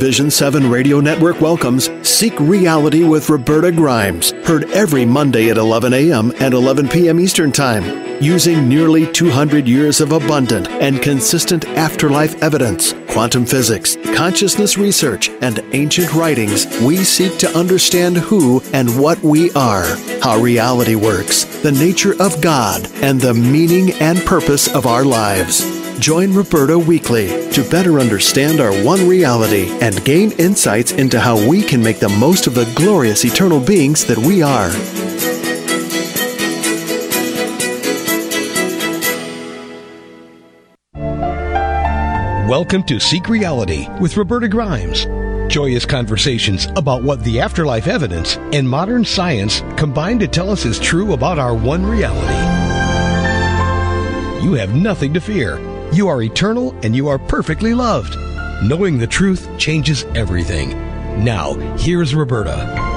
Vision 7 Radio Network welcomes Seek Reality with Roberta Grimes, heard every Monday at 11 a.m. and 11 p.m. Eastern Time. Using nearly 200 years of abundant and consistent afterlife evidence, quantum physics, consciousness research, and ancient writings, we seek to understand who and what we are, how reality works, the nature of God, and the meaning and purpose of our lives. Join Roberta weekly to better understand our one reality and gain insights into how we can make the most of the glorious eternal beings that we are. Welcome to Seek Reality with Roberta Grimes. Joyous conversations about what the afterlife evidence and modern science combine to tell us is true about our one reality. You have nothing to fear. You are eternal and you are perfectly loved. Knowing the truth changes everything. Now, here's Roberta.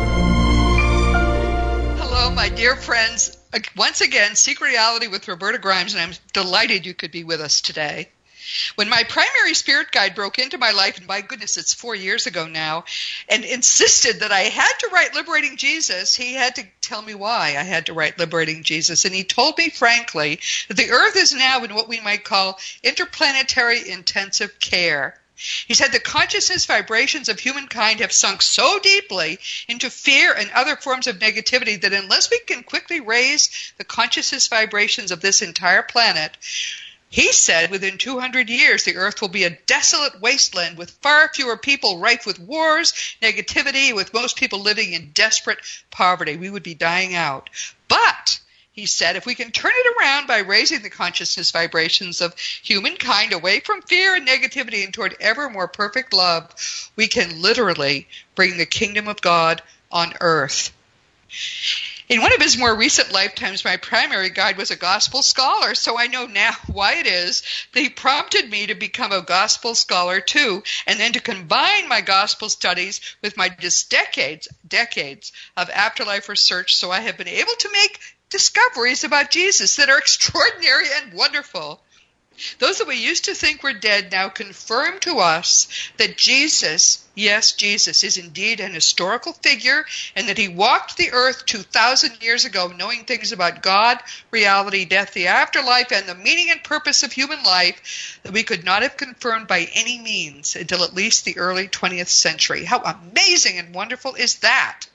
Hello, my dear friends. Once again, Seek Reality with Roberta Grimes, and I'm delighted you could be with us today. When my primary spirit guide broke into my life, and my goodness, it's 4 years ago now, and insisted that I had to write Liberating Jesus, he had to tell me why I had to write Liberating Jesus. And he told me, frankly, that the earth is now in what we might call interplanetary intensive care. He said the consciousness vibrations of humankind have sunk so deeply into fear and other forms of negativity that unless we can quickly raise the consciousness vibrations of this entire planet, he said within 200 years, the earth will be a desolate wasteland with far fewer people, rife with wars, negativity, with most people living in desperate poverty. We would be dying out. But, he said, if we can turn it around by raising the consciousness vibrations of humankind away from fear and negativity and toward ever more perfect love, we can literally bring the kingdom of God on earth. In one of his more recent lifetimes, my primary guide was a gospel scholar, so I know now why it is that he prompted me to become a gospel scholar too, and then to combine my gospel studies with my just decades of afterlife research, so I have been able to make discoveries about Jesus that are extraordinary and wonderful. Those that we used to think were dead now confirm to us that Jesus, yes, Jesus, is indeed an historical figure, and that he walked the earth 2,000 years ago knowing things about God, reality, death, the afterlife, and the meaning and purpose of human life that we could not have confirmed by any means until at least the early 20th century. How amazing and wonderful is that?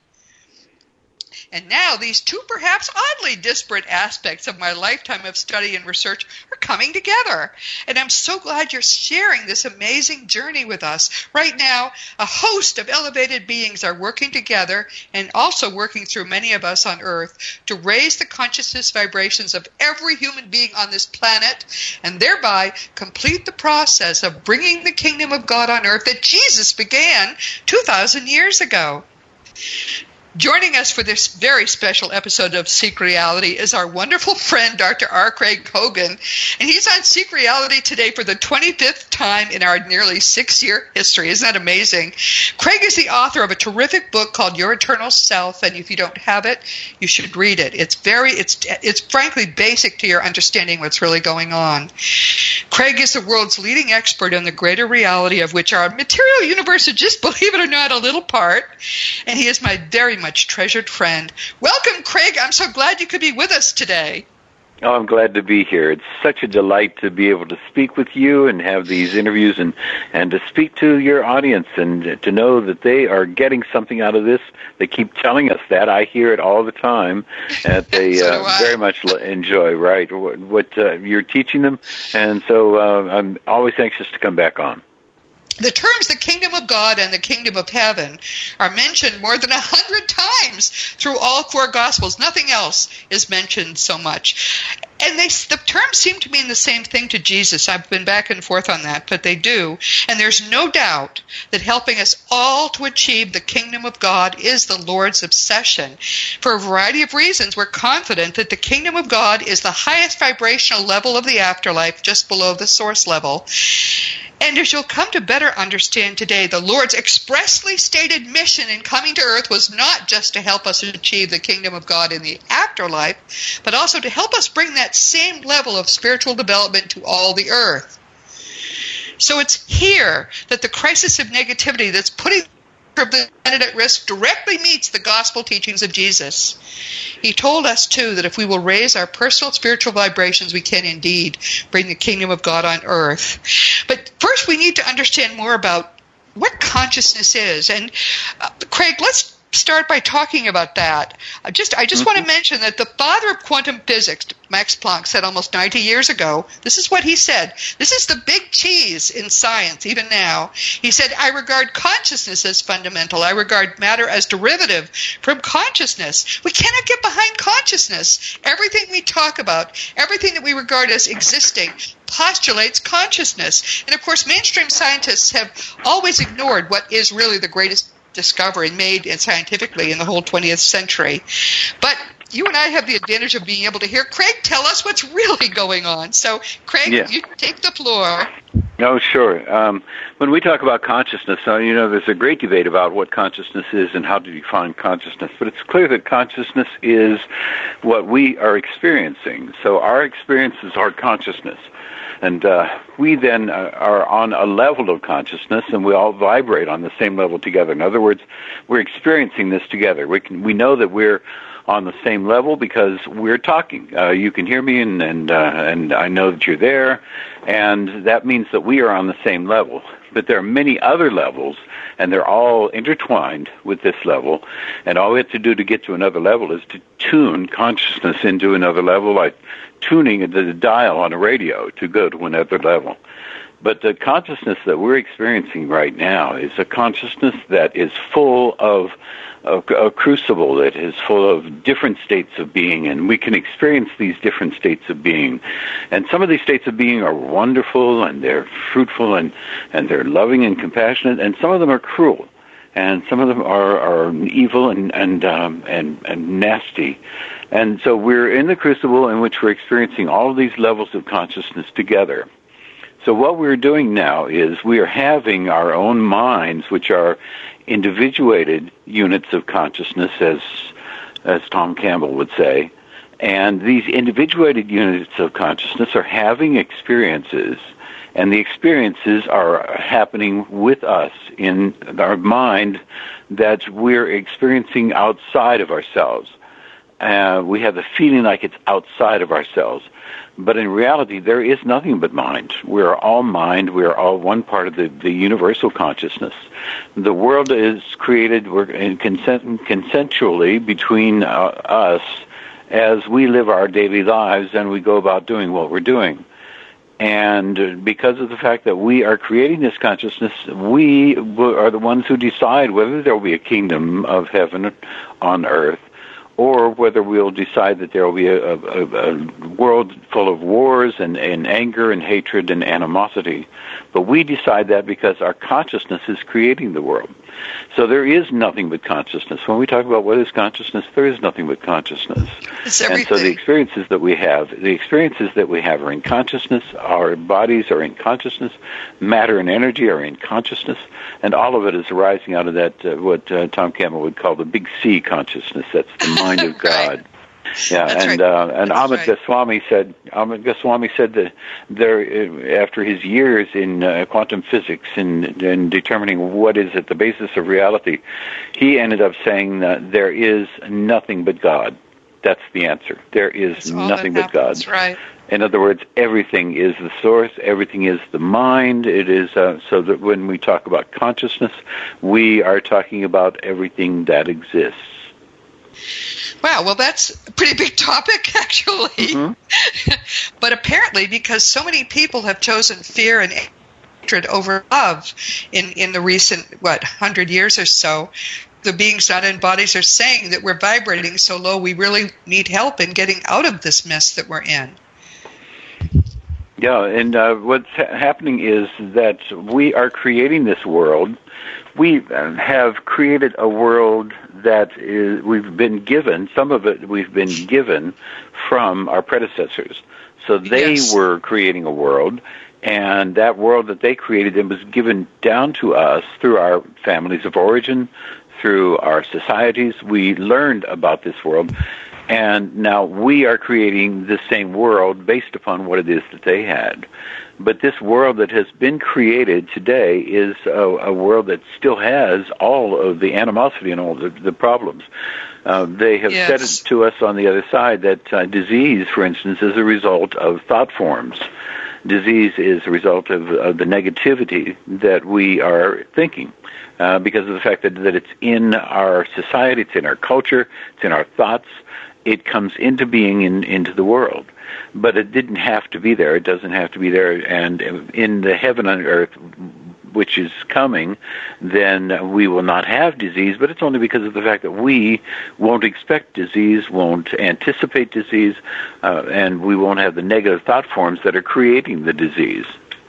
And now these two perhaps oddly disparate aspects of my lifetime of study and research are coming together. And I'm so glad you're sharing this amazing journey with us. Right now, a host of elevated beings are working together and also working through many of us on Earth to raise the consciousness vibrations of every human being on this planet and thereby complete the process of bringing the kingdom of God on Earth that Jesus began 2,000 years ago. Joining us for this very special episode of Seek Reality is our wonderful friend, Dr. R. Craig Hogan, and he's on Seek Reality today for the 25th time in our nearly 6-year history. Isn't that amazing? Craig is the author of a terrific book called Your Eternal Self, and if you don't have it, you should read it. It's frankly basic to your understanding what's really going on. Craig is the world's leading expert on the greater reality of which our material universe is just, believe it or not, a little part, and he is my very much treasured friend. Welcome, Craig. I'm so glad you could be with us today. Oh, I'm glad to be here. It's such a delight to be able to speak with you and have these interviews and to speak to your audience and to know that they are getting something out of this. They keep telling us that. I hear it all the time. And they very much enjoy, right, what you're teaching them. And so I'm always anxious to come back on. The terms the kingdom of God and the kingdom of heaven are mentioned more than 100 times through all 4 Gospels. Nothing else is mentioned so much. And the terms seem to mean the same thing to Jesus. I've been back and forth on that, but they do. And there's no doubt that helping us all to achieve the kingdom of God is the Lord's obsession. For a variety of reasons, we're confident that the kingdom of God is the highest vibrational level of the afterlife, just below the source level. And as you'll come to better understand today, the Lord's expressly stated mission in coming to earth was not just to help us achieve the kingdom of God in the afterlife, but also to help us bring that same level of spiritual development to all the earth. So it's here that the crisis of negativity that's putting the planet at risk directly meets the gospel teachings of Jesus. He told us, too, that if we will raise our personal spiritual vibrations, we can indeed bring the kingdom of God on earth. But first, we need to understand more about what consciousness is. And Craig, let's start by talking about that. I just want to mention that the father of quantum physics, Max Planck, said almost 90 years ago, this is what he said. This is the big cheese in science, even now. He said, I regard consciousness as fundamental. I regard matter as derivative from consciousness. We cannot get behind consciousness. Everything we talk about, everything that we regard as existing, postulates consciousness. And of course, mainstream scientists have always ignored what is really the greatest discovery made scientifically in the whole 20th century. But you and I have the advantage of being able to hear Craig tell us what's really going on. So, Craig, you take the floor. Oh, sure. When we talk about consciousness, there's a great debate about what consciousness is and how to define consciousness. But it's clear that consciousness is what we are experiencing. So our experiences are consciousness. And we then are on a level of consciousness, and we all vibrate on the same level together. In other words, we're experiencing this together. We know that we're on the same level because we're talking. You can hear me, and I know that you're there, and that means that we are on the same level. But there are many other levels, and they're all intertwined with this level. And all we have to do to get to another level is to tune consciousness into another level, like tuning the dial on a radio to go to another level. But the consciousness that we're experiencing right now is a consciousness that is full of a crucible, that is full of different states of being, and we can experience these different states of being. And some of these states of being are wonderful, and they're fruitful, and they're loving and compassionate, and some of them are cruel, and some of them are evil and nasty. And so we're in the crucible in which we're experiencing all of these levels of consciousness together. So what we're doing now is we are having our own minds, which are individuated units of consciousness, as Tom Campbell would say. And these individuated units of consciousness are having experiences, and the experiences are happening with us in our mind that we're experiencing outside of ourselves. We have the feeling like it's outside of ourselves. But in reality, there is nothing but mind. We are all mind. We are all one part of the universal consciousness. The world is created consensually between us as we live our daily lives and we go about doing what we're doing. And because of the fact that we are creating this consciousness, we are the ones who decide whether there will be a kingdom of heaven on earth, or whether we'll decide that there will be a world full of wars and anger and hatred and animosity. But we decide that because our consciousness is creating the world. So there is nothing but consciousness. When we talk about what is consciousness, there is nothing but consciousness. It's everything. And so the experiences that we have are in consciousness. Our bodies are in consciousness. Matter and energy are in consciousness. And all of it is arising out of that, what Tom Campbell would call the big C consciousness. That's the mind of God. Yeah, That's and right. and Amit Goswami said that there, after his years in quantum physics in determining what is at the basis of reality, he ended up saying that there is nothing but God. That's the answer. There is nothing but God. That's right. In other words, everything is the source. Everything is the mind. It is so that when we talk about consciousness, we are talking about everything that exists. Wow, well, that's a pretty big topic, actually. Mm-hmm. But apparently, because so many people have chosen fear and hatred over love in the recent, 100 years or so, the beings not in bodies are saying that we're vibrating so low we really need help in getting out of this mess that we're in. Yeah, and what's happening is that we are creating this world. We have created a world that we've been given, some of it we've been given from our predecessors. So they were creating a world, and that world that they created then was given down to us through our families of origin, through our societies. We learned about this world. And now we are creating the same world based upon what it is that they had. But this world that has been created today is a world that still has all of the animosity and all the problems. They have said it to us on the other side that disease, for instance, is a result of thought forms. Disease is a result of the negativity that we are thinking because of the fact that it's in our society, it's in our culture, it's in our thoughts. It comes into being into the world. But it didn't have to be there. It doesn't have to be there. And in the heaven and earth, which is coming, then we will not have disease, but it's only because of the fact that we won't expect disease, won't anticipate disease, and we won't have the negative thought forms that are creating the disease.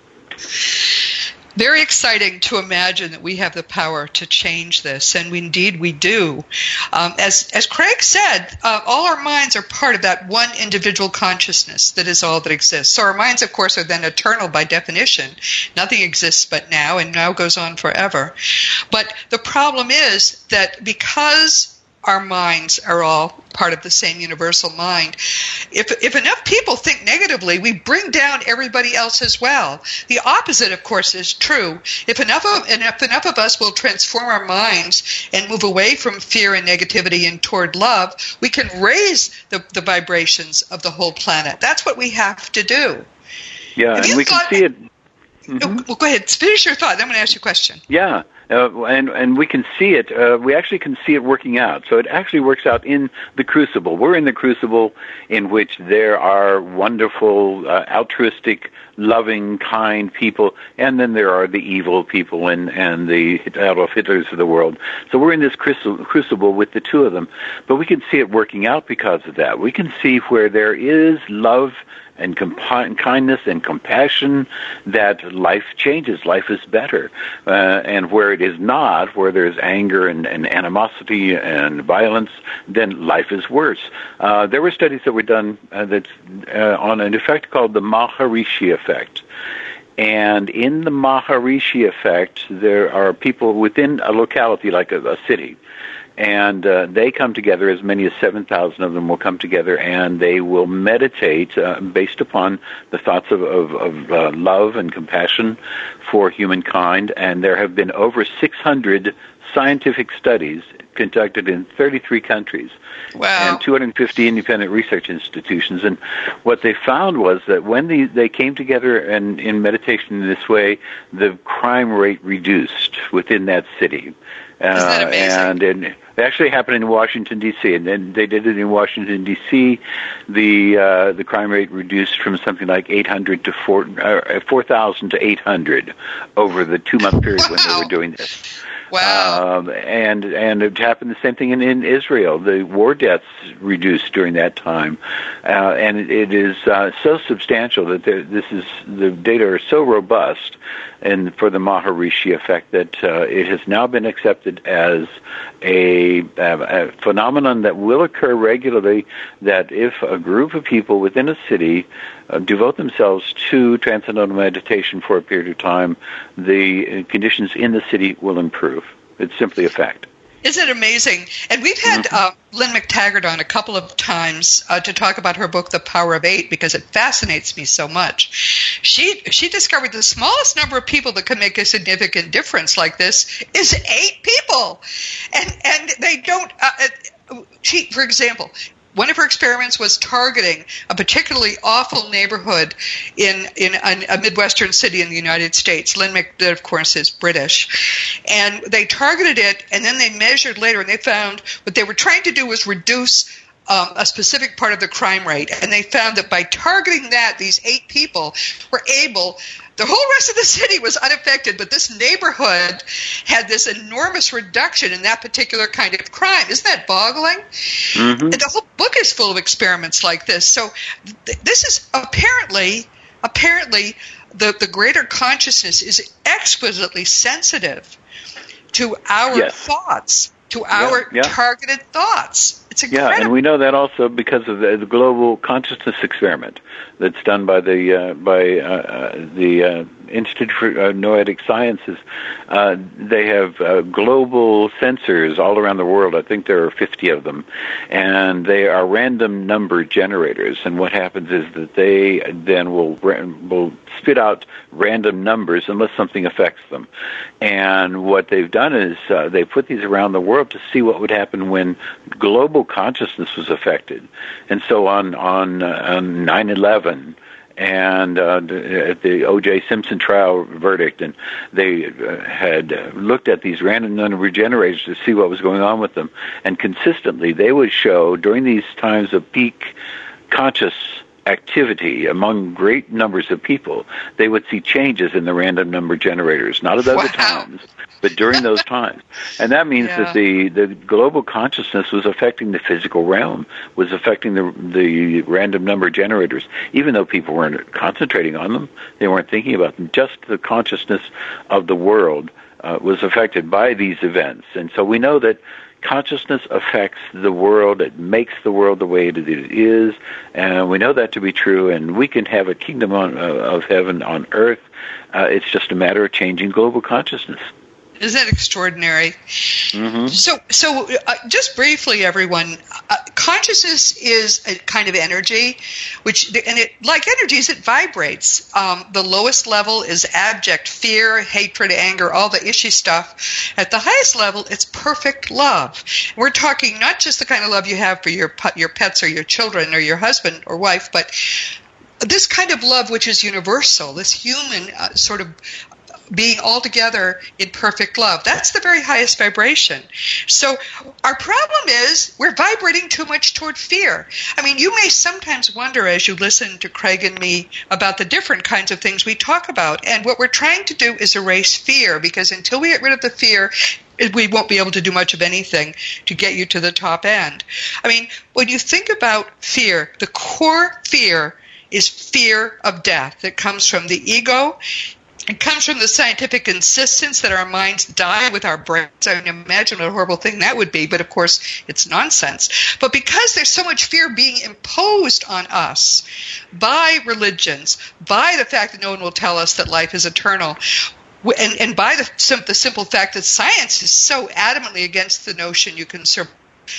Very exciting to imagine that we have the power to change this, and indeed we do. As Craig said, all our minds are part of that one individual consciousness that is all that exists. So our minds, of course, are then eternal by definition. Nothing exists but now, and now goes on forever. But the problem is that because our minds are all part of the same universal mind, if enough people think negatively, we bring down everybody else as well. The opposite, of course, is true. If enough of us will transform our minds and move away from fear and negativity and toward love, we can raise the vibrations of the whole planet. That's what we have to do. Yeah, and we can see it. Mm-hmm. Well, go ahead. Finish your thought. Then I'm going to ask you a question. Yeah. And we can see it. We actually can see it working out. So it actually works out in the crucible. We're in the crucible in which there are wonderful, altruistic, loving, kind people, and then there are the evil people and the Adolf Hitlers of the world. So we're in this crucible with the two of them. But we can see it working out because of that. We can see where there is love and kindness and compassion, that life changes, life is better. And where it is not, where there's anger and animosity and violence, then life is worse. There were studies that were done on an effect called the Maharishi effect. And in the Maharishi effect, there are people within a locality, like a city, and they come together, as many as 7,000 of them will come together, and they will meditate based upon the thoughts of love and compassion for humankind. And there have been over 600 scientific studies conducted in 33 countries. Wow. And 250 independent research institutions. And what they found was that when they came together and in meditation in this way, the crime rate reduced within that city. Isn't that amazing? And it actually happened in Washington, D.C., and then they did it in Washington, D.C. The crime rate reduced from something like 800 to 4,000 to 800 over the 2-month period when they were doing this. Wow. And it happened the same thing in Israel. The war deaths reduced during that time. And it is so substantial that the data are so robust and for the Maharishi effect that it has now been accepted as a phenomenon that will occur regularly, that if a group of people within a city devote themselves to transcendental meditation for a period of time, the conditions in the city will improve. It's simply a fact. Isn't it amazing? And we've had Lynn McTaggart on a couple of times to talk about her book, The Power of Eight, because it fascinates me so much. She discovered the smallest number of people that can make a significant difference like this is 8 people. And they don't, for example, one of her experiments was targeting a particularly awful neighborhood in a Midwestern city in the United States. Lynn McTaggart, of course, is British. And they targeted it, and then they measured later, and they found what they were trying to do was reduce a specific part of the crime rate. And they found that by targeting that, these 8 people were able... The whole rest of the city was unaffected, but this neighborhood had this enormous reduction in that particular kind of crime. Isn't that boggling? Mm-hmm. And the whole book is full of experiments like this. So this is apparently the greater consciousness is exquisitely sensitive to our thoughts, to our targeted thoughts. It's incredible. Yeah, and we know that also because of the global consciousness experiment that's done by the Institute for Noetic Sciences, they have global sensors all around the world. I think there are 50 of them, and they are random number generators. And what happens is that they then will spit out random numbers unless something affects them. And what they've done is they put these around the world to see what would happen when global consciousness was affected. And so on 9/11 and the O.J. Simpson trial verdict, and they had looked at these random number generators to see what was going on with them. And consistently, they would show during these times of peak conscious activity among great numbers of people, they would see changes in the random number generators, not at other times, but during those times. And that means that the global consciousness was affecting the physical realm, was affecting the random number generators, even though people weren't concentrating on them, they weren't thinking about them. Just the consciousness of the world was affected by these events. And so we know that consciousness affects the world. It makes the world the way it is, and we know that to be true, and we can have a kingdom of heaven on earth. It's just a matter of changing global consciousness. Isn't that extraordinary? Mm-hmm. So just briefly, everyone, consciousness is a kind of energy, like energies, it vibrates. The lowest level is abject fear, hatred, anger, all the ishy stuff. At the highest level, it's perfect love. We're talking not just the kind of love you have for your pets or your children or your husband or wife, but this kind of love which is universal, this human sort of being all together in perfect love. That's the very highest vibration. So our problem is we're vibrating too much toward fear. I mean, you may sometimes wonder as you listen to Craig and me about the different kinds of things we talk about. And what we're trying to do is erase fear, because until we get rid of the fear, we won't be able to do much of anything to get you to the top end. I mean, when you think about fear, the core fear is fear of death. It comes from the ego. It comes from the scientific insistence that our minds die with our brains. I can imagine what a horrible thing that would be, but of course it's nonsense. But because there's so much fear being imposed on us by religions, by the fact that no one will tell us that life is eternal, and by the simple fact that science is so adamantly against the notion you can survive,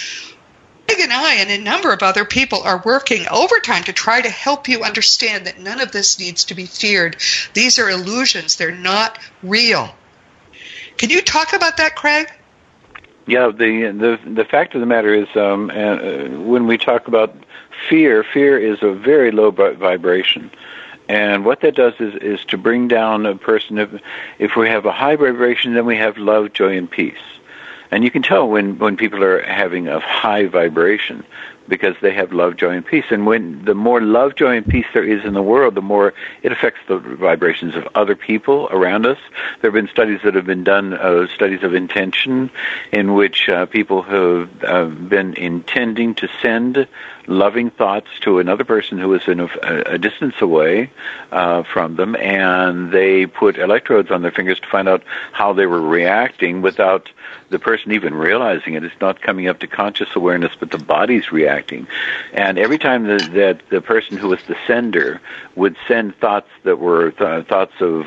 Craig and I and a number of other people are working overtime to try to help you understand that none of this needs to be feared. These are illusions. They're not real. Can you talk about that, Craig? Yeah, the fact of the matter is, when we talk about fear is a very low vibration. And what that does is to bring down a person. If we have a high vibration, then we have love, joy, and peace. And you can tell when people are having a high vibration, because they have love, joy, and peace. And when the more love, joy, and peace there is in the world, the more it affects the vibrations of other people around us. There have been studies that have been done, studies of intention, in which people have been intending to send loving thoughts to another person who is in a distance away from them, and they put electrodes on their fingers to find out how they were reacting without the person even realizing it. It's not coming up to conscious awareness, but the body's reacting. And every time that the person who was the sender would send thoughts that were thoughts of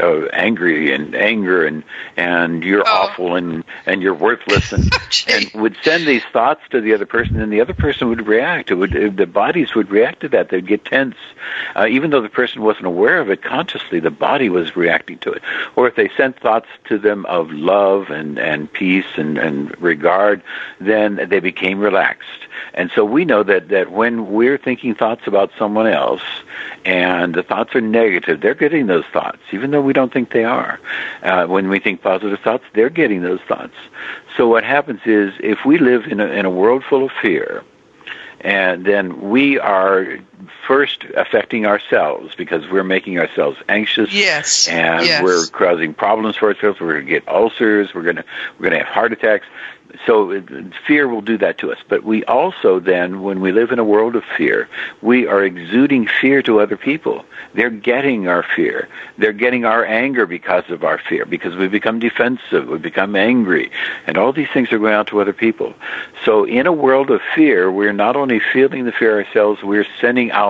angry and anger and you're awful and you're worthless and would send these thoughts to the other person, and the other person would react. The bodies would react to that. They'd get tense. Even though the person wasn't aware of it consciously, the body was reacting to it. Or if they sent thoughts to them of love and peace and regard, then they became relaxed. And so we know that when we're thinking thoughts about someone else and the thoughts are negative, they're getting those thoughts, even though we don't think they are. When we think positive thoughts, they're getting those thoughts. So what happens is, if we live in a world full of fear, and then we are first affecting ourselves, because we're making ourselves anxious. Yes. And we're causing problems for ourselves. We're going to get ulcers. We're going to have heart attacks. So fear will do that to us. But we also then, when we live in a world of fear, we are exuding fear to other people. They're getting our fear. They're getting our anger because of our fear, because we become defensive, we become angry, and all these things are going out to other people. So in a world of fear, we're not only feeling the fear ourselves, we're sending out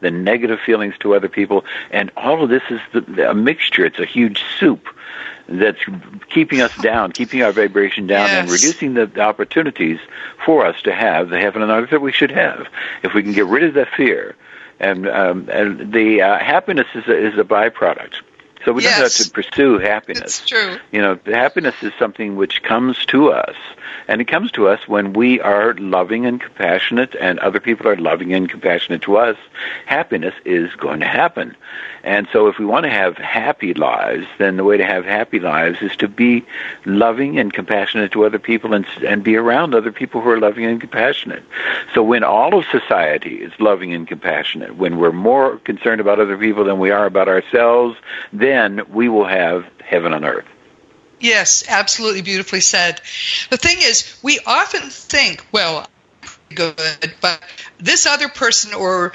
the negative feelings to other people, and all of this is a mixture. It's a huge soup that's keeping us down, keeping our vibration down, and reducing the opportunities for us to have the heaven on earth that we should have. If we can get rid of that fear, and the happiness is a byproduct. So we don't have to pursue happiness. It's true. Happiness is something which comes to us, and it comes to us when we are loving and compassionate, and other people are loving and compassionate to us. Happiness is going to happen. And so if we want to have happy lives, then the way to have happy lives is to be loving and compassionate to other people, and be around other people who are loving and compassionate. So when all of society is loving and compassionate, when we're more concerned about other people than we are about ourselves, then we will have heaven on earth. Yes, absolutely beautifully said. The thing is, we often think, well, good, but this other person or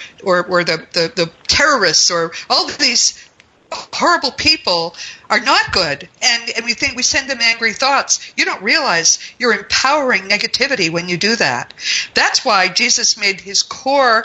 the terrorists or all these horrible people are not good, and we think we send them angry thoughts. You don't realize you're empowering negativity when you do that. That's why Jesus made his core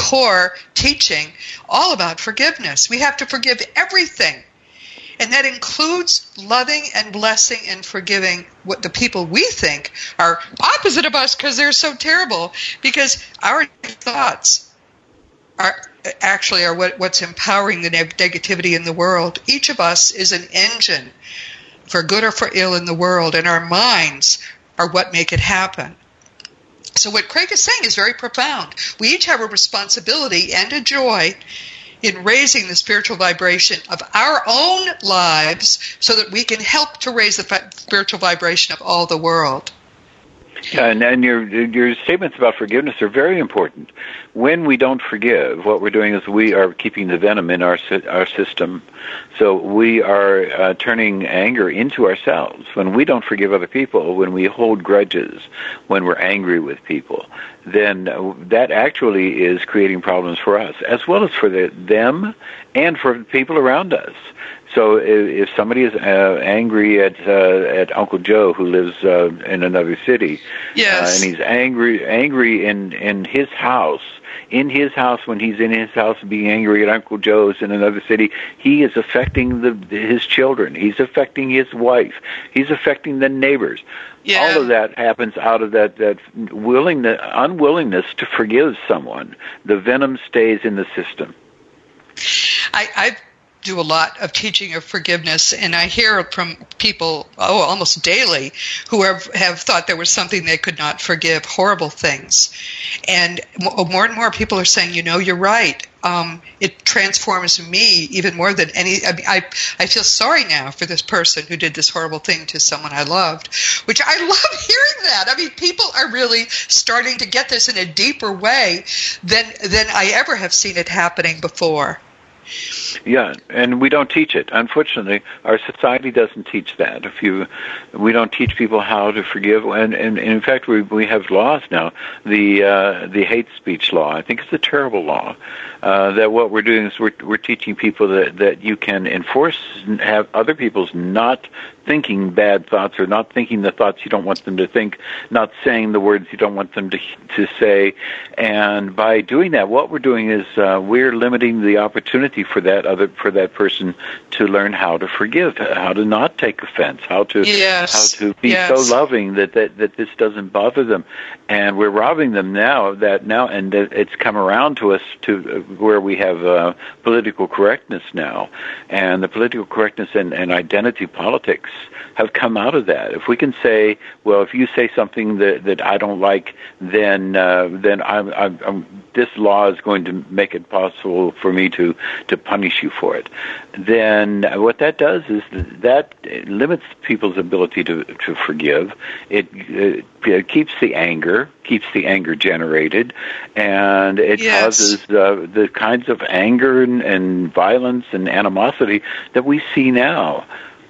teaching all about forgiveness. We have to forgive everything. And that includes loving and blessing and forgiving what the people we think are opposite of us because they're so terrible. Because our thoughts are what's empowering the negativity in the world. Each of us is an engine for good or for ill in the world, and our minds are what make it happen. So what Craig is saying is very profound. We each have a responsibility and a joy in raising the spiritual vibration of our own lives so that we can help to raise the spiritual vibration of all the world. Yeah, and your statements about forgiveness are very important. When we don't forgive, what we're doing is we are keeping the venom in our system. So we are turning anger into ourselves. When we don't forgive other people, when we hold grudges, when we're angry with people, then that actually is creating problems for us, as well as for them and for people around us. So if somebody is angry at Uncle Joe, who lives in another city, and he's angry in his house, when he's in his house being angry at Uncle Joe's in another city, he is affecting his children. He's affecting his wife. He's affecting the neighbors. Yeah. All of that happens out of that unwillingness to forgive someone. The venom stays in the system. I do a lot of teaching of forgiveness, and I hear from people almost daily who have thought there was something they could not forgive, horrible things. And more people are saying, you're right. It transforms me even more than I feel sorry now for this person who did this horrible thing to someone I loved, which I love hearing that. I mean, people are really starting to get this in a deeper way than I ever have seen it happening before. Yeah, and we don't teach it. Unfortunately, our society doesn't teach that. We don't teach people how to forgive, and in fact, we have laws now. The hate speech law, I think, is a terrible law. That what we're doing is we're teaching people that you can enforce and have other people's not thinking bad thoughts, or not thinking the thoughts you don't want them to think, not saying the words you don't want them to say. And by doing that, what we're doing is we're limiting the opportunity for that person to learn how to forgive, how to not take offense, how to be so loving that this doesn't bother them. And we're robbing them now, and it's come around to us to where we have political correctness now, and the political correctness and identity politics have come out of that. If we can say, well, if you say something that I don't like, then this law is going to make it possible for me to punish you for it. Then what that does is that limits people's ability to forgive. It keeps the anger generated, and it causes the kinds of anger and violence and animosity that we see now.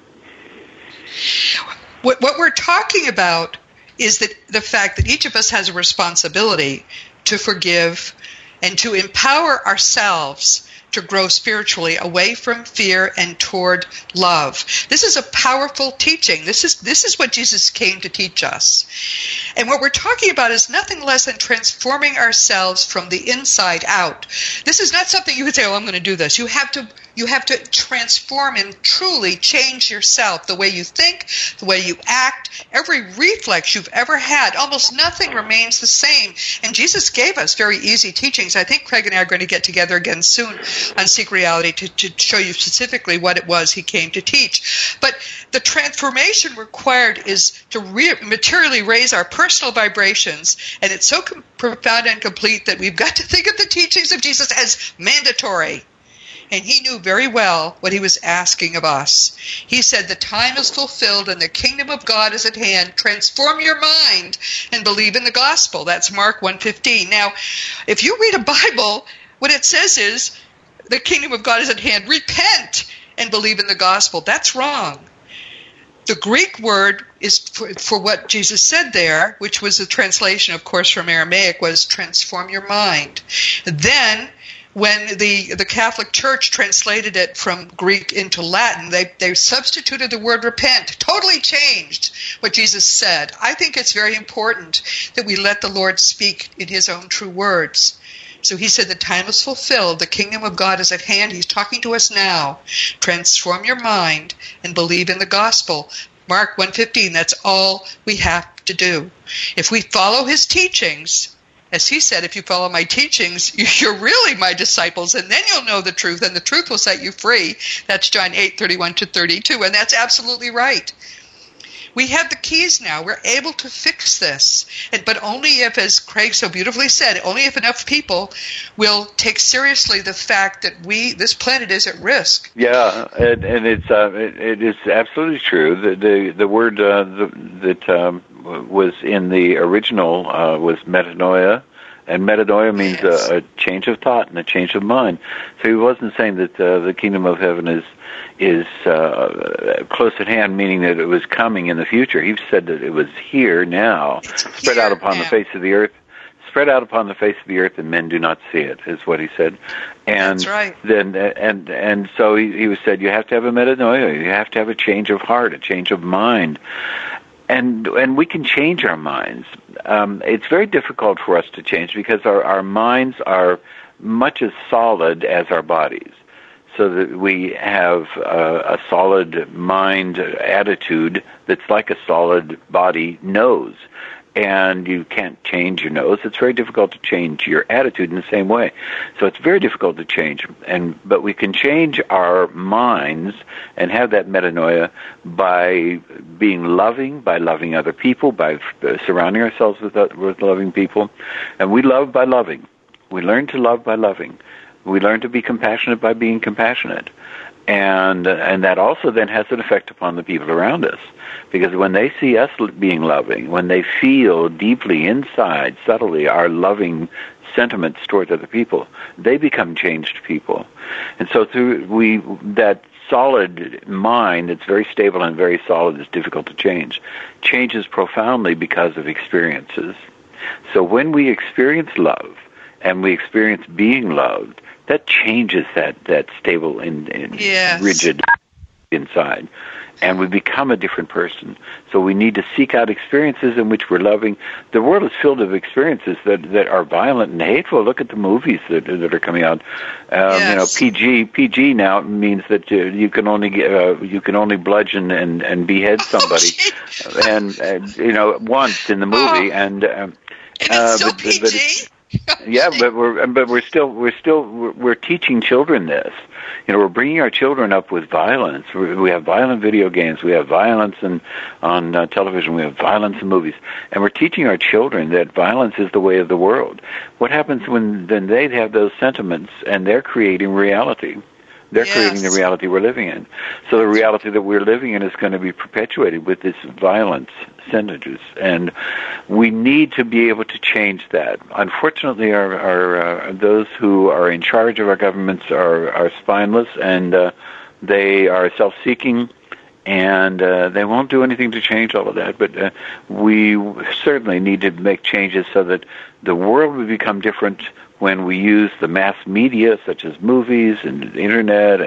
What we're talking about is that the fact that each of us has a responsibility to forgive and to empower ourselves to grow spiritually away from fear and toward love. This is a powerful teaching. This is what Jesus came to teach us. And what we're talking about is nothing less than transforming ourselves from the inside out. This is not something you can say, oh, I'm going to do this. You have to transform and truly change yourself, the way you think, the way you act, every reflex you've ever had. Almost nothing remains the same. And Jesus gave us very easy teachings. I think Craig and I are going to get together again soon on Seek Reality to show you specifically what it was he came to teach. But the transformation required is to materially raise our personal vibrations, and it's so profound and complete that we've got to think of the teachings of Jesus as mandatory. And he knew very well what he was asking of us. He said, the time is fulfilled and the kingdom of God is at hand. Transform your mind and believe in the gospel. That's Mark 1:15. Now, if you read a Bible, what it says is, the kingdom of God is at hand. Repent and believe in the gospel. That's wrong. The Greek word is for what Jesus said there, which was a translation, of course, from Aramaic, was transform your mind. Then, when the Catholic Church translated it from Greek into Latin, they substituted the word repent, totally changed what Jesus said. I think it's very important that we let the Lord speak in his own true words. So he said the time is fulfilled, the kingdom of God is at hand. He's talking to us now. Transform your mind and believe in the gospel. Mark 1:15, that's all we have to do. If we follow his teachings, as he said, if you follow my teachings, you're really my disciples, and then you'll know the truth, and the truth will set you free. That's John 8:31-32, and that's absolutely right. We have the keys now. We're able to fix this, but only if, as Craig so beautifully said, only if enough people will take seriously the fact that this planet is at risk. Yeah, and it is absolutely true. The word that was in the original was metanoia, and metanoia means a change of thought and a change of mind. So he wasn't saying that the kingdom of heaven is close at hand, meaning that it was coming in the future. He said that it was here now, spread out upon the face of the earth. Spread out upon the face of the earth, and men do not see it, is what he said. And that's right. Then, and so he said, you have to have a metanoia. You have to have a change of heart, a change of mind. And we can change our minds. It's very difficult for us to change because our minds are much as solid as our bodies. So that we have a solid mind attitude that's like a solid body nose. And you can't change your nose. It's very difficult to change your attitude in the same way. So it's very difficult to change. But we can change our minds and have that metanoia by being loving, by loving other people, by surrounding ourselves with loving people. And we love by loving. We learn to love by loving. We learn to be compassionate by being compassionate. And that also then has an effect upon the people around us. Because when they see us being loving, when they feel deeply inside, subtly, our loving sentiments towards other people, they become changed people. And so through that solid mind that's very stable and very solid is difficult to change. Changes profoundly because of experiences. So when we experience love and we experience being loved, that changes that stable and rigid inside. And we become a different person. So we need to seek out experiences in which we're loving. The world is filled of experiences that are violent and hateful. Look at the movies that are coming out. PG now means that you can only bludgeon and behead somebody, once in the movie. And it's so PG. Yeah, but we're teaching children this. We're bringing our children up with violence. We have violent video games. We have violence on television. We have violence in movies. And we're teaching our children that violence is the way of the world. What happens when then they have those sentiments and they're creating reality? They're creating the reality we're living in. So the reality that we're living in is going to be perpetuated with this violence sentences. And we need to be able to change that. Unfortunately, those who are in charge of our governments are spineless, and they are self-seeking, And they won't do anything to change all of that, but we certainly need to make changes so that the world will become different when we use the mass media, such as movies and the internet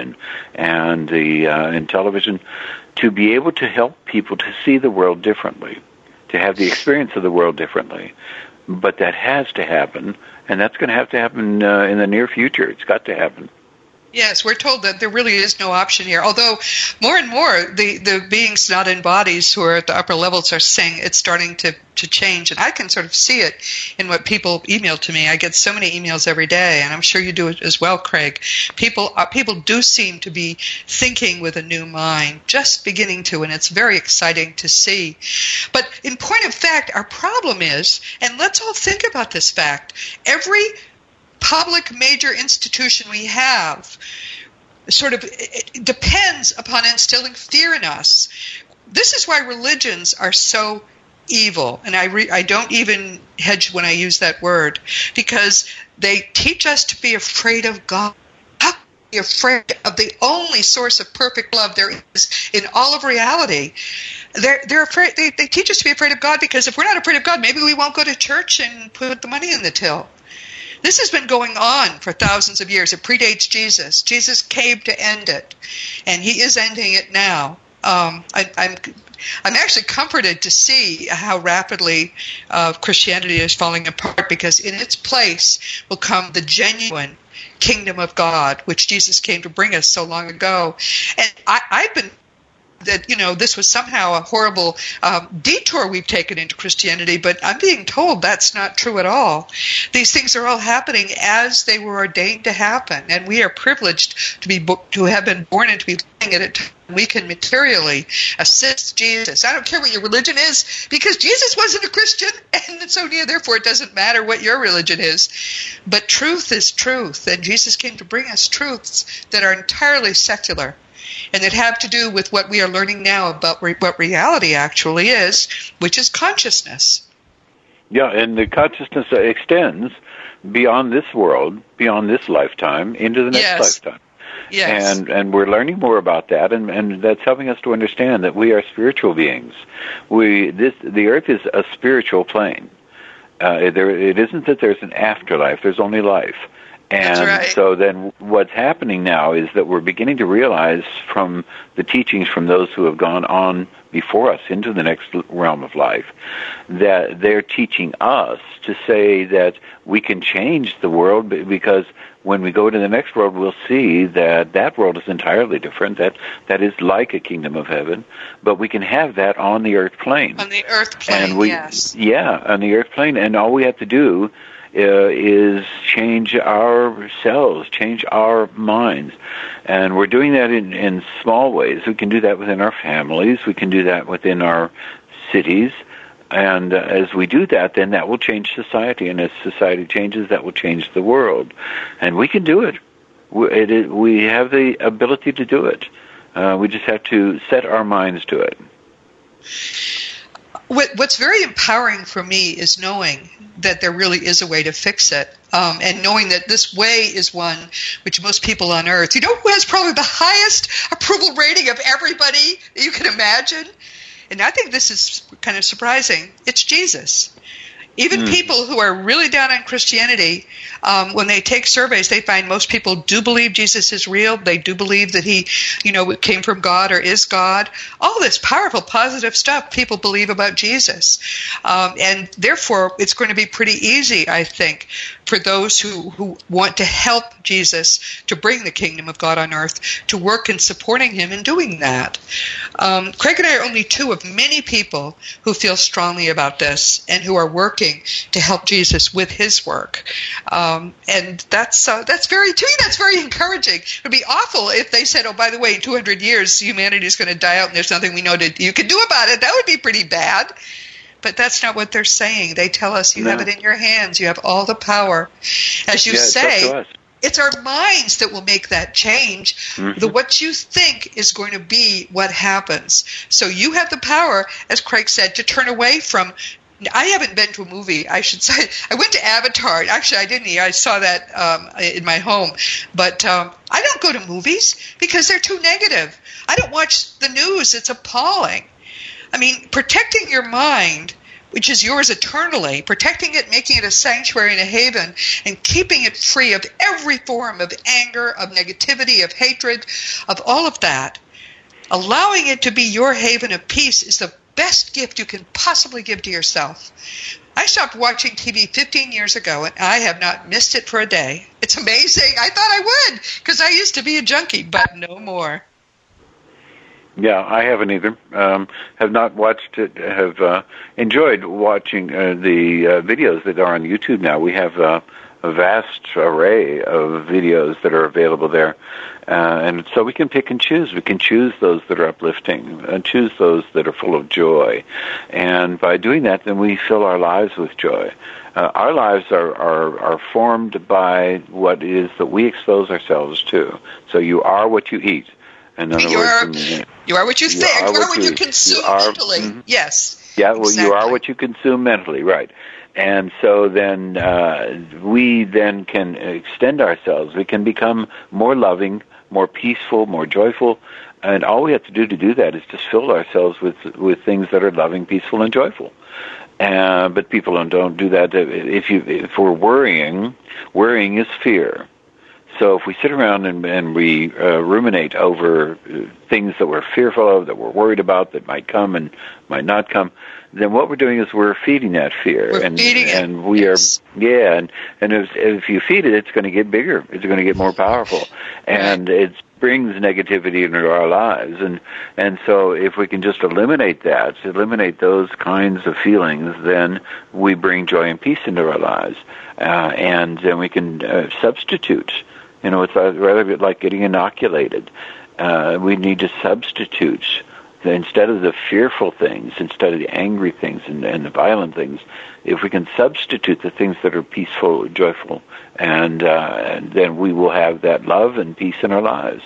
and television, to be able to help people to see the world differently, to have the experience of the world differently. But that has to happen, and that's going to happen in the near future. It's got to happen. Yes, we're told that there really is no option here. Although more and more the beings not in bodies who are at the upper levels are saying it's starting to change. And I can sort of see it in what people email to me. I get so many emails every day, and I'm sure you do it as well, Craig. People do seem to be thinking with a new mind, just beginning to, and it's very exciting to see. But in point of fact, our problem is, and let's all think about this fact, every public major institution we have sort of it depends upon instilling fear in us. This is why religions are so evil, and I don't even hedge when I use that word, because they teach us to be afraid of God, be afraid of the only source of perfect love there is in all of reality. They're afraid. They teach us to be afraid of God because if we're not afraid of God, maybe we won't go to church and put the money in the till. This has been going on for thousands of years. It predates Jesus. Jesus came to end it, and he is ending it now. I'm actually comforted to see how rapidly Christianity is falling apart, because in its place will come the genuine kingdom of God, which Jesus came to bring us so long ago. And I've been that, this was somehow a horrible detour we've taken into Christianity, but I'm being told that's not true at all. These things are all happening as they were ordained to happen, and we are privileged to have been born and to be living at it. We can materially assist Jesus. I don't care what your religion is, because Jesus wasn't a Christian, and so therefore it doesn't matter what your religion is. But truth is truth, and Jesus came to bring us truths that are entirely secular, and that have to do with what we are learning now about what reality actually is, which is consciousness. Yeah, and the consciousness extends beyond this world, beyond this lifetime, into the next lifetime. Yes. And we're learning more about that, and that's helping us to understand that we are spiritual beings. The earth is a spiritual plane. It isn't that there's an afterlife, there's only life. And so then what's happening now is that we're beginning to realize from the teachings from those who have gone on before us into the next realm of life, that they're teaching us to say that we can change the world, because when we go to the next world, we'll see that world is entirely different, that is like a kingdom of heaven, but we can have that on the earth plane. On the earth plane, yes. Yeah, on the earth plane, and all we have to do is change ourselves, change our minds. And we're doing that in small ways. We can do that within our families. We can do that within our cities. And as we do that, then that will change society. And as society changes, that will change the world. And we can do it. We have the ability to do it. We just have to set our minds to it. What's very empowering for me is knowing that there really is a way to fix it, and knowing that this way is one which most people on earth, who has probably the highest approval rating of everybody that you can imagine, and I think this is kind of surprising, it's Jesus. Even people who are really down on Christianity, when they take surveys, they find most people do believe Jesus is real. They do believe that he, came from God or is God. All this powerful, positive stuff people believe about Jesus. And therefore, it's going to be pretty easy, I think, for those who want to help Jesus to bring the kingdom of God on earth, to work in supporting him in doing that. Craig and I are only two of many people who feel strongly about this and who are working to help Jesus with his work, and that's very encouraging. It would be awful if they said, "Oh, by the way, in 200 years, humanity is going to die out, and there's nothing we know that you can do about it." That would be pretty bad. But that's not what they're saying. They tell us you have it in your hands. You have all the power, as you say. It's our minds that will make that change. Mm-hmm. What you think is going to be what happens. So you have the power, as Craig said, to turn away from. I haven't been to a movie, I should say. I went to Avatar. Actually, I didn't. I saw that in my home. But I don't go to movies because they're too negative. I don't watch the news. It's appalling. I mean, protecting your mind, which is yours eternally, protecting it, making it a sanctuary and a haven, and keeping it free of every form of anger, of negativity, of hatred, of all of that, allowing it to be your haven of peace is the best gift you can possibly give to yourself. I stopped watching TV 15 years ago, and I have not missed it for a day. It's amazing. I thought I would, because I used to be a junkie, but no more. Yeah, I haven't either. Have not watched it. Have enjoyed watching the videos that are on YouTube now. We have a vast array of videos that are available there. And so we can pick and choose. We can choose those that are uplifting and choose those that are full of joy. And by doing that, then we fill our lives with joy. Our lives are formed by what it is that we expose ourselves to. So you are what you eat. In other words, you are what you think. You are what you consume mentally. Mm-hmm. Yes. Yeah, well, exactly. You are what you consume mentally, right. And so then we then can extend ourselves. We can become more loving, more peaceful, more joyful. And all we have to do that is just fill ourselves with things that are loving, peaceful, and joyful. But people don't do that. If we're worrying is fear. So if we sit around and we ruminate over things that we're fearful of, that we're worried about, that might come and might not come, then what we're doing is we're feeding that fear. And we yes. And if you feed it, it's going to get bigger. It's going to get more powerful. And it brings negativity into our lives. And so if we can just eliminate those kinds of feelings, then we bring joy and peace into our lives. And then we can substitute. It's rather like getting inoculated. We need to substitute. Instead of the fearful things, instead of the angry things and the violent things, if we can substitute the things that are peaceful, joyful, and then we will have that love and peace in our lives.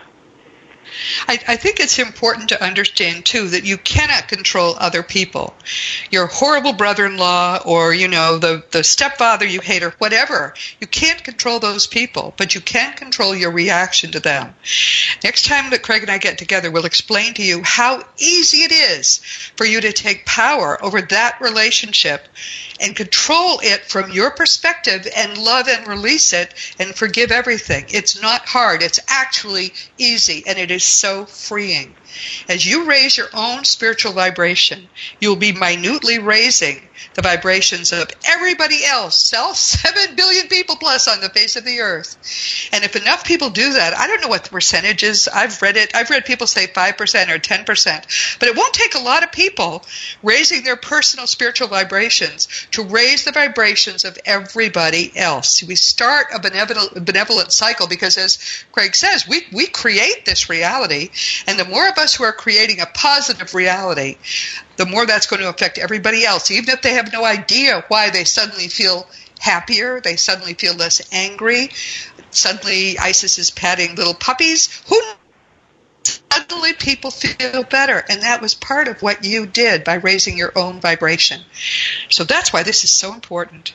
I think it's important to understand, too, that you cannot control other people. Your horrible brother-in-law or, the stepfather you hate or whatever, you can't control those people, but you can control your reaction to them. Next time that Craig and I get together, we'll explain to you how easy it is for you to take power over that relationship and control it from your perspective and love and release it and forgive everything. It's not hard. It's actually easy, and it is so freeing. As you raise your own spiritual vibration, you'll be minutely raising the vibrations of everybody else, 7 billion people plus on the face of the earth. And if enough people do that, I don't know what the percentage is. I've read people say 5% or 10%, but it won't take a lot of people raising their personal spiritual vibrations to raise the vibrations of everybody else. We start a benevolent cycle because, as Craig says, we create this reality, and the more of us who are creating a positive reality, the more that's going to affect everybody else, even if they have no idea why they suddenly feel happier, they suddenly feel less angry, suddenly Isis is patting little puppies. Suddenly people feel better, and that was part of what you did by raising your own vibration. So that's why this is so important.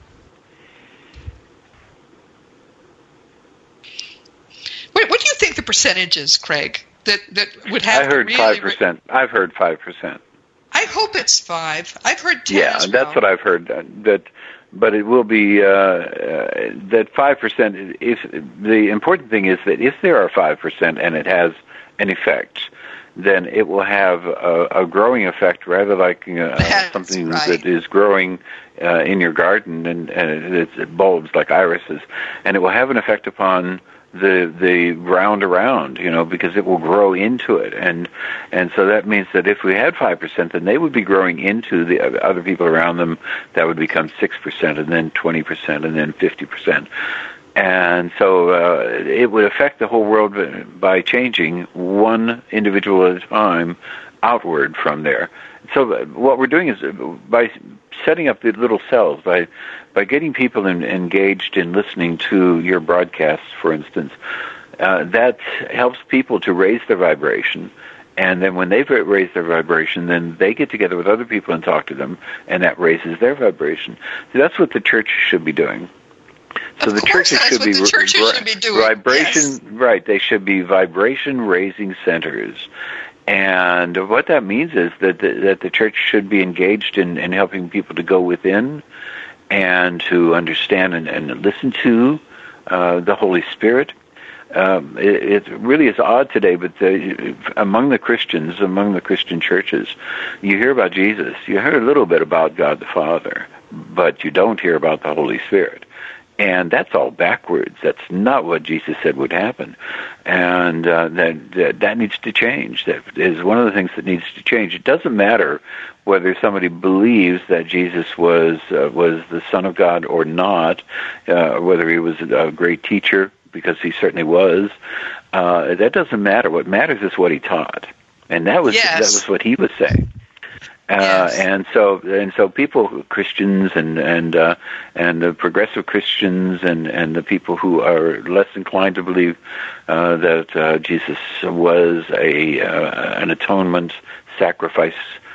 What do you think the percentage is, Craig, that would have? I heard 5%. I've heard 5%. I hope it's 5. I've heard 10. Yeah, as well. That's what I've heard. But it will be that 5%. If the important thing is that if there are 5% and it has an effect, then it will have a growing effect, rather like something that is growing in your garden and it's bulbs like irises, and it will have an effect upon the ground around, because it will grow into it, and so that means that if we had 5%, then they would be growing into the other people around them. That would become 6%, and then 20%, and then 50%, and so it would affect the whole world by changing one individual at a time outward from there. So what we're doing is by setting up the little cells, by getting people engaged in listening to your broadcasts, for instance, that helps people to raise their vibration. And then when they've raised their vibration, then they get together with other people and talk to them, and that raises their vibration. So that's what the church should be doing. So the churches should be vibration. Yes. Right, they should be vibration-raising centers. And what that means is that the church should be engaged in helping people to go within and to understand and listen to the Holy Spirit. It really is odd today, but among the Christians, among the Christian churches, you hear about Jesus. You hear a little bit about God the Father, but you don't hear about the Holy Spirit. And that's all backwards. That's not what Jesus said would happen. And that needs to change. That is one of the things that needs to change. It doesn't matter whether somebody believes that Jesus was the Son of God or not, whether he was a great teacher, because he certainly was. That doesn't matter. What matters is what he taught. And that was what he was saying. And so people, Christians and the progressive Christians and the people who are less inclined to believe that Jesus was an atonement sacrifice,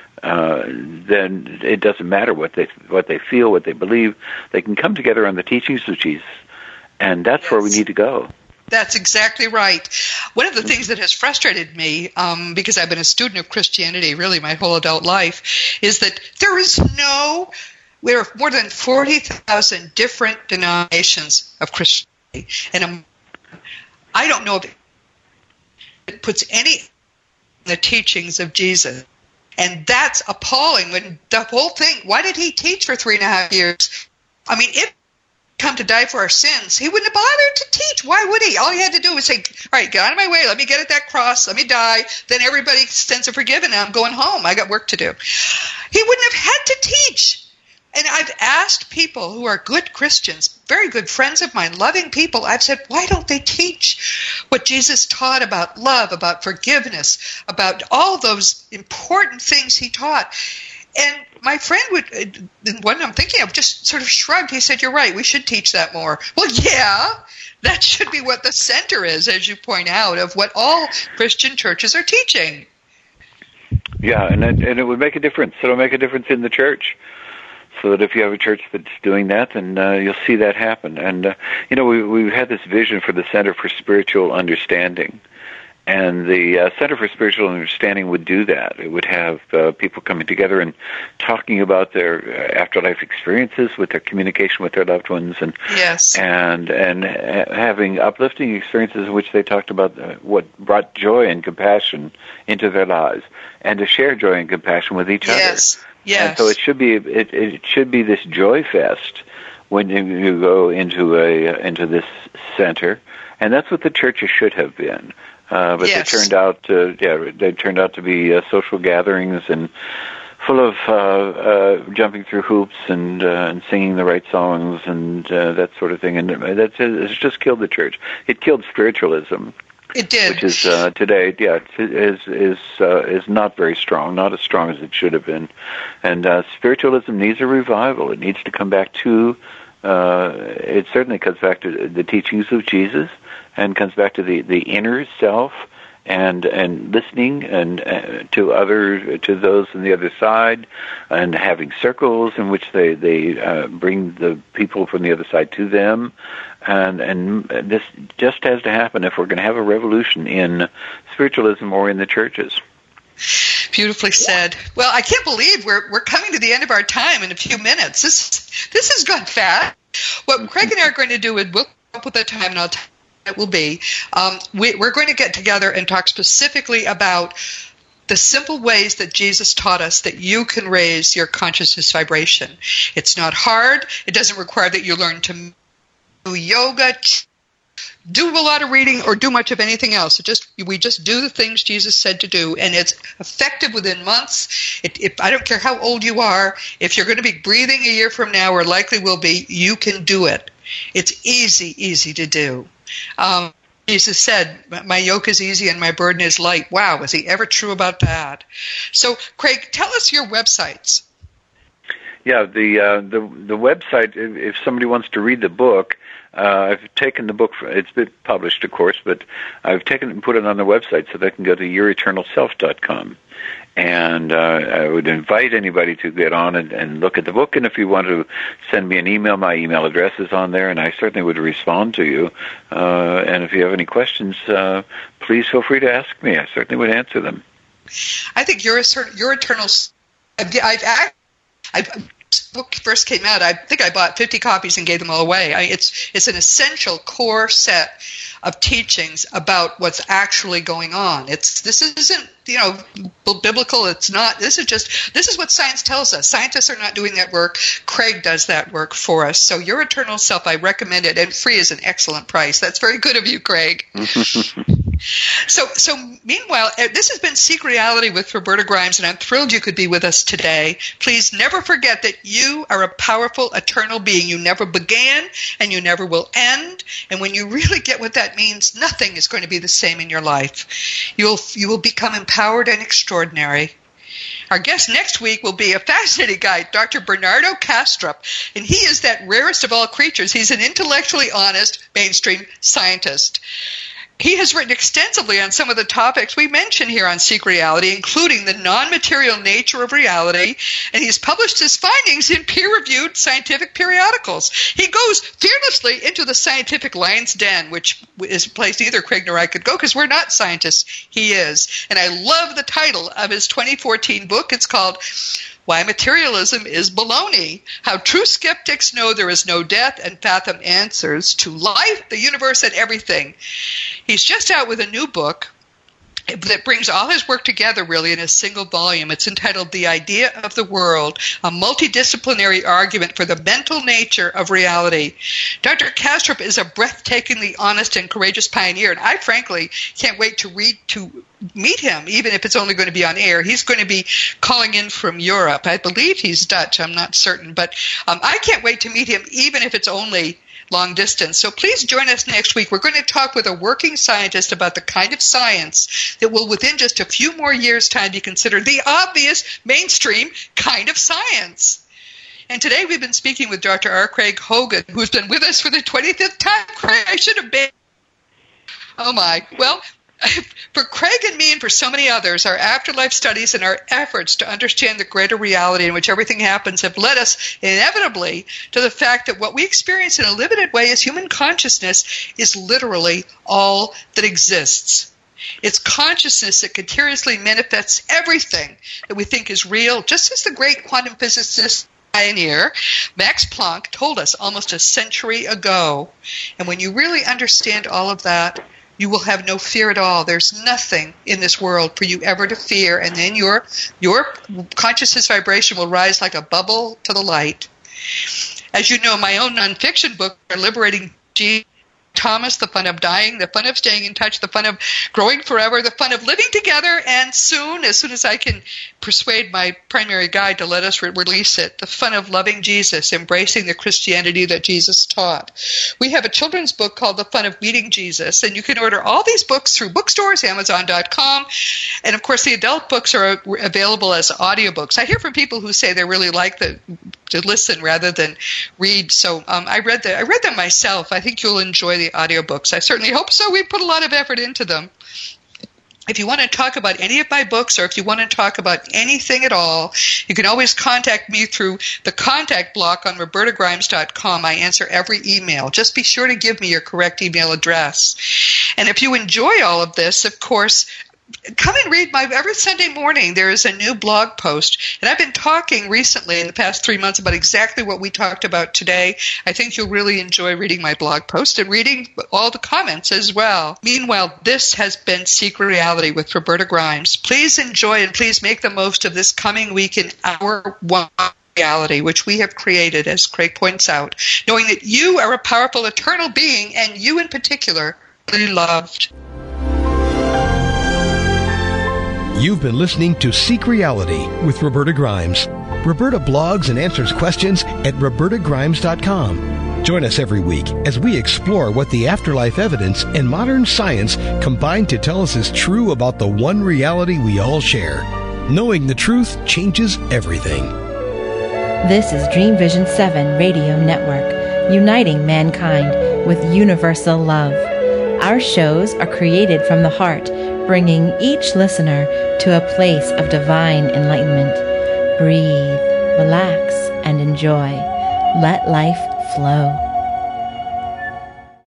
then it doesn't matter what they feel, what they believe. They can come together on the teachings of Jesus, and that's where we need to go. That's exactly right. One of the things that has frustrated me, because I've been a student of Christianity really my whole adult life, is that there are more than 40,000 different denominations of Christianity. And I don't know if it puts any in the teachings of Jesus. And that's appalling. When the whole thing, why did he teach for 3.5 years? I mean, if come to die for our sins, he wouldn't have bothered to teach. Why would he? All he had to do was say, all right, get out of my way, let me get at that cross, let me die, then everybody's sins are forgiven, and I'm going home, I got work to do. He wouldn't have had to teach. And I've asked people who are good Christians, very good friends of mine, loving people, I've said, why don't they teach what Jesus taught about love, about forgiveness, about all those important things he taught? And my friend the one I'm thinking of, just sort of shrugged. He said, you're right, we should teach that more. Well, yeah, that should be what the center is, as you point out, of what all Christian churches are teaching. Yeah, and it would make a difference. It'll make a difference in the church. So that if you have a church that's doing that, then you'll see that happen. And, we've had this vision for the Center for Spiritual Understanding. And the Center for Spiritual Understanding would do that. It would have people coming together and talking about their afterlife experiences, with their communication with their loved ones, and having uplifting experiences in which they talked about what brought joy and compassion into their lives, and to share joy and compassion with each other. Yes. And so it should be this joy fest when you go into this center, and that's what the churches should have been. But they turned out to be social gatherings and full of jumping through hoops and singing the right songs and that sort of thing. And it's just killed the church. It killed spiritualism. It did, which is today, is not very strong, not as strong as it should have been. And spiritualism needs a revival. It needs to come back to. It certainly comes back to the teachings of Jesus, and comes back to the inner self, and listening and to those on the other side, and having circles in which they bring the people from the other side to them, and this just has to happen if we're going to have a revolution in spiritualism or in the churches. Beautifully said. Well, I can't believe we're coming to the end of our time in a few minutes. This has gone fast. What Craig and I are going to do is we'll come up with a time, and I'll tell you what it will be. We're going to get together and talk specifically about the simple ways that Jesus taught us that you can raise your consciousness vibration. It's not hard. It doesn't require that you learn to do yoga, do a lot of reading, or do much of anything else. We just do the things Jesus said to do, and it's effective within months. I don't care how old you are. If you're going to be breathing a year from now, or likely will be, you can do it. It's easy to do. Jesus said, my yoke is easy and my burden is light. Wow, was he ever true about that? So, Craig, tell us your websites. Yeah, the website, if somebody wants to read the book, I've taken the book, it's been published, of course, but I've taken it and put it on the website so they can go to youreternalself.com. And I would invite anybody to get on and look at the book. And if you want to send me an email, my email address is on there, and I certainly would respond to you. And if you have any questions, please feel free to ask me. I certainly would answer them. I think your eternal. Book first came out, I think I bought 50 copies and gave them all away. It's an essential core set of teachings about what's actually going on. This isn't biblical. It's not. This is what science tells us. Scientists are not doing that work. Craig does that work for us. So Your Eternal Self, I recommend it, and free is an excellent price. That's very good of you, Craig. So meanwhile, this has been Seek Reality with Roberta Grimes, and I'm thrilled you could be with us today. Please never forget that you are a powerful, eternal being. You never began, and you never will end. And when you really get what that means, nothing is going to be the same in your life. You will become empowered and extraordinary. Our guest next week will be a fascinating guy, Dr. Bernardo Kastrup, and he is that rarest of all creatures. He's an intellectually honest, mainstream scientist. He has written extensively on some of the topics we mention here on Seek Reality, including the non-material nature of reality, and he's published his findings in peer-reviewed scientific periodicals. He goes fearlessly into the scientific lion's den, which is a place neither Craig nor I could go because we're not scientists. He is. And I love the title of his 2014 book. It's called Why Materialism is Baloney, How True Skeptics Know There Is No Death and Fathom Answers to Life, the Universe, and Everything. He's just out with a new book that brings all his work together really in a single volume. It's entitled The Idea of the World, a multidisciplinary argument for the mental nature of reality. Dr. Kastrup is a breathtakingly honest and courageous pioneer, and I frankly can't wait to meet him, even if it's only going to be on air. He's going to be calling in from Europe. I believe he's Dutch. I'm not certain, but I can't wait to meet him, even if it's only long distance. So please join us next week. We're going to talk with a working scientist about the kind of science that will, within just a few more years' time, be considered the obvious mainstream kind of science. And today we've been speaking with Dr. R. Craig Hogan, who's been with us for the 25th time. Craig, I should have been. Oh, my. Well, for Craig and me and for so many others, our afterlife studies and our efforts to understand the greater reality in which everything happens have led us inevitably to the fact that what we experience in a limited way as human consciousness is literally all that exists. It's consciousness that continuously manifests everything that we think is real, just as the great quantum physicist pioneer Max Planck told us almost a century ago. And when you really understand all of that, you will have no fear at all. There's nothing in this world for you ever to fear, and then your consciousness vibration will rise like a bubble to the light. As you know, my own nonfiction book, Liberating Jesus, Thomas, The Fun of Dying, The Fun of Staying in Touch, The Fun of Growing Forever, The Fun of Living Together, and soon as I can persuade my primary guide to let us release it, The Fun of Loving Jesus, Embracing the Christianity that Jesus taught. We have a children's book called The Fun of Meeting Jesus, and you can order all these books through bookstores, Amazon.com, and of course the adult books are available as audiobooks. I hear from people who say they really like to listen rather than read, so I read them myself. I think you'll enjoy the audiobooks. I certainly hope so. We put a lot of effort into them. If you want to talk about any of my books, or if you want to talk about anything at all, you can always contact me through the contact block on robertagrimes.com. I answer every email. Just be sure to give me your correct email address. And if you enjoy all of this, of course, come and read every Sunday morning there is a new blog post, and I've been talking recently in the past 3 months about exactly what we talked about today. I think you'll really enjoy reading my blog post and reading all the comments as well. Meanwhile, this has been Seek Reality with Roberta Grimes. Please enjoy and please make the most of this coming week in our one reality, which we have created, as Craig points out, knowing that you are a powerful, eternal being, and you in particular are really loved. You've been listening to Seek Reality with Roberta Grimes. Roberta blogs and answers questions at robertagrimes.com. Join us every week as we explore what the afterlife evidence and modern science combine to tell us is true about the one reality we all share. Knowing the truth changes everything. This is Dream Vision 7 Radio Network, uniting mankind with universal love. Our shows are created from the heart, bringing each listener to a place of divine enlightenment. Breathe, relax, and enjoy. Let life flow.